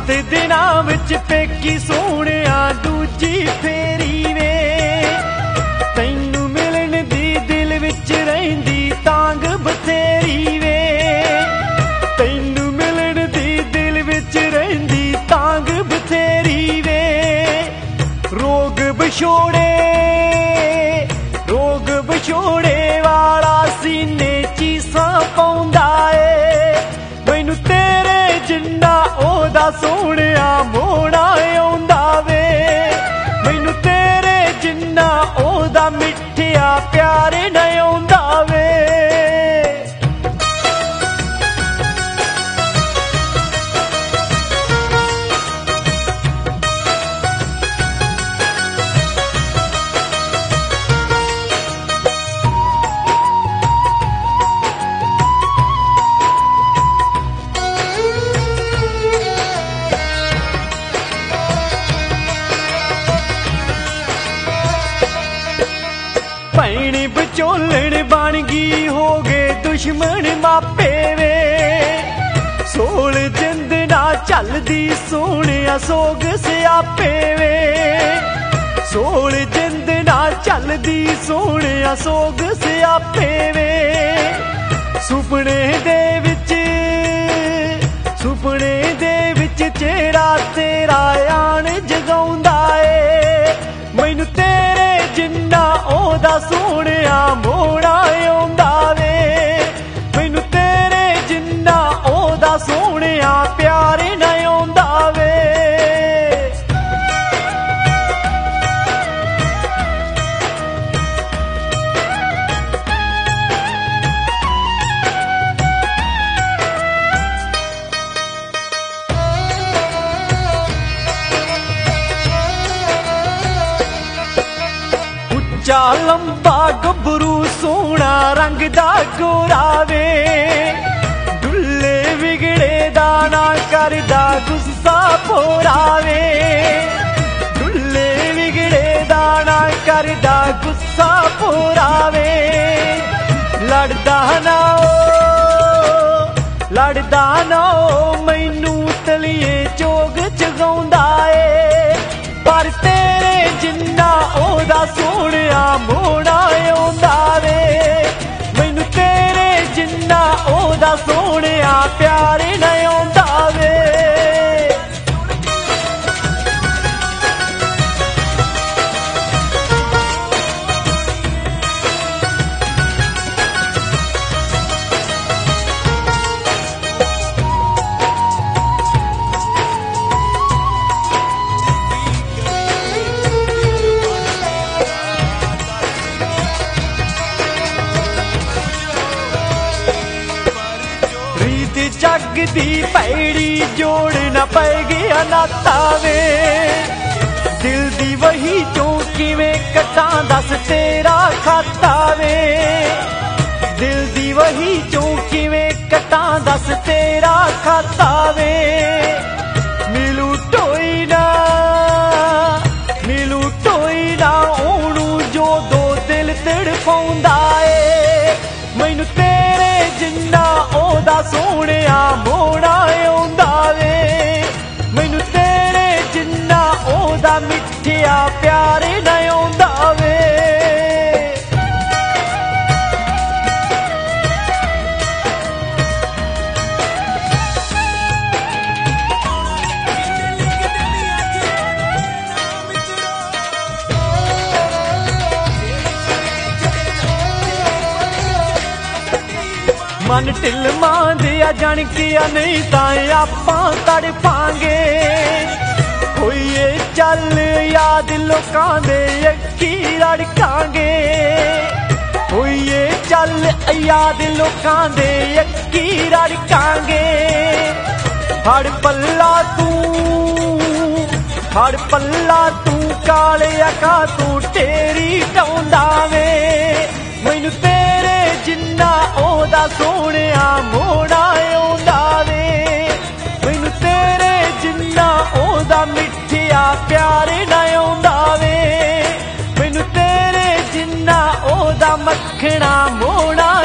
7 ਦਿਨਾਂ ਵਿੱਚ ਪੇਕੀ ਸੋਹਣਿਆ ਦੂਜੀ ਫੇਰੀ ਵੇ ਤੈਨੂੰ ਮਿਲਣ ਦੀ ਦਿਲ ਵਿੱਚ ਰਹਿੰਦੀ ਤਾਂਗ ਬਥੇਰੀ ਵੇ ਤੈਨੂੰ ਮਿਲਣ ਦੀ ਦਿਲ ਵਿੱਚ ਰਹਿੰਦੀ ਤਾਂਗ ਬਥੇਰੀ ਵੇ ਰੋਗ ਵਿਛੋੜੇ ਵਾਲਾ ਸੀਨੇ ਚੀਸਾਂ ਪਾਉਂਦਾ ਏ ਮੈਨੂੰ ਤੇਰੇ ਜਿੰਨਾ ਉਹਦਾ ਸੋਹਣਿਆ ਮੋੜਾ ਆਉਂਦਾ ਵੇ ਮੈਨੂੰ ਤੇਰੇ ਜਿੰਨਾ ਉਹਦਾ ਮਿੱਠਿਆ ਪਿਆਰ ਨਾ ਆਉਂਦਾ ਵੇ ਭੈਣੀ ਵਿਚੋਲਣ ਬਣ ਗਈ ਹੋ ਗਏ ਦੁਸ਼ਮਣ ਮਾਪੇ ਵੇ ਸੋਲ ਜਿੰਦ ਨਾ ਚੱਲਦੀ ਸੋਹਣਿਆ ਸੋਗ ਸਿਆਪੇ ਵੇ ਸੋਲ ਜਿੰਦ ਨਾ ਚੱਲਦੀ ਸੋਹਣਿਆ ਸੋਗ ਸਿਆਪੇ ਵੇ ਸੁਪਨੇ ਦੇ ਵਿੱਚ ਚਿਹਰਾ ਤੇਰਾ ਆਣ ਜਗਾਉਂਦਾ ਏ ਮੈਨੂੰ ਤੇਰੇ ਜਿੰਨਾ ਉਹਦਾ ਸੋਹਣਿਆ ਮੋੜਾ ਆਉਂਦਾ ਵੇ ਮੈਨੂੰ ਤੇਰੇ ਜਿੰਨਾ ਉਹਦਾ ਸੋਹਣਿਆ ਪਿਆਰ ਨਾ ਆਉਂਦਾ ਵੇ ਉੱਚਾ ਲੰਬਾ ਗੱਭਰੂ ਸੋਹਣਾ ਰੰਗ ਦਾ ਗੋਰਾ ਵੇ ਡੁੱਲੇ ਵਿਗੜੇ ਦਾ ਨਾ ਕਰਦਾ ਗੁੱਸਾ ਭੋਰਾ ਵੇ ਡੁੱਲੇ ਵਿਗੜੇ ਦਾ ਨਾ ਕਰਦਾ ਗੁੱਸਾ ਭੋਰਾ ਵੇ ਲੜਦਾ ਨਾ ਉਹ ਮੈਨੂੰ ਤਲੀਏ ਚੋਗ ਜਗਾਉਂਦਾ ਏ ਪਰ ਤੇਰੇ ਜਿੰਨਾ ਉਹਦਾ ਸੋਹਣਿਆ ਮੋੜਾ ਆਉਂਦਾ ਵੇ ਮੈਨੂੰ ਤੇਰੇ ਜਿੰਨਾ ਉਹਦਾ ਸੋਹਣਿਆ ਪਿਆਰ ਨਾ ਆਉਂਦਾ ਵੇ ਜੱਗ ਦੀ ਭੈੜੀ ਜੋੜ ਨਾ ਪੈ ਗਿਆ ਨਾਤਾ ਵੇ ਦਿਲ ਦੀ ਵਹੀ ਚੋਂ ਕਿਵੇਂ ਕੱਟਾਂ ਦੱਸ ਤੇਰਾ ਖਾਤਾ ਵੇ ਦਿਲ ਦੀ ਵਹੀ ਚੋਂ ਕਿਵੇਂ ਕੱਟਾਂ ਦੱਸ ਤੇਰਾ ਖਾਤਾ ਵੇ ਮਿਲੂ ਟੋਈ ਨਾ ਉਹਨੂੰ ਜੋ ਦੋ ਦਿਲ ਤੜਫਾਉਂਦਾ ਏ ਮੈਨੂੰ ਤੇਰੇ ਜਿੰਨਾ ਉਹਦਾ ਸੋਹਣਿਆ ਮੋੜਾ ਆਉਂਦਾ ਵੇ ਮੈਨੂੰ ਤੇਰੇ ਜਿੰਨਾ ਉਹਦਾ ਮਿੱਠਿਆ ਪਿਆਰ ਨਾ ਆਉਂਦਾ ਵੇ ਮਨ ਢਿਲਮਾਂ ਦਿਆ ਜਾਣ ਕੇ ਨਹੀਂ ਤਾਂ ਆਪਾਂ ਤੜਫਾਂਗੇ ਹੋਈਏ ਚੱਲ ਯਾਦ ਲੋਕਾਂ ਦੇ ਅੱਖੀ ਰੜਕਾਂਗੇ ਹੋਈਏ ਚੱਲ ਯਾਦ ਲੋਕਾਂ ਦੇ ਅੱਖੀ ਰੜਕਾਂਗੇ ਫੜ ਪੱਲਾ ਤੂੰ ਕਾਲਿਆ ਕਾ ਤੂੰ ਢੇਰੀ ਢਾਉਂਦਾ ਵੇ ਮੈਨੂੰ ਤੇਰੇ ਜਿੰਨਾ ਉਹਦਾ ਸੋਹਣਿਆ ਮੋੜਾ ਆਉਂਦਾ ਵੇ ਮੈਨੂੰ ਤੇਰੇ ਜਿੰਨਾ ਉਹਦਾ ਮਿੱਠਿਆ ਪਿਆਰ ਨਾ ਆਉਂਦਾ ਵੇ ਮੈਨੂੰ ਤੇਰੇ ਜਿੰਨਾ ਉਹਦਾ ਮੱਖਣਾ ਮੋੜਾ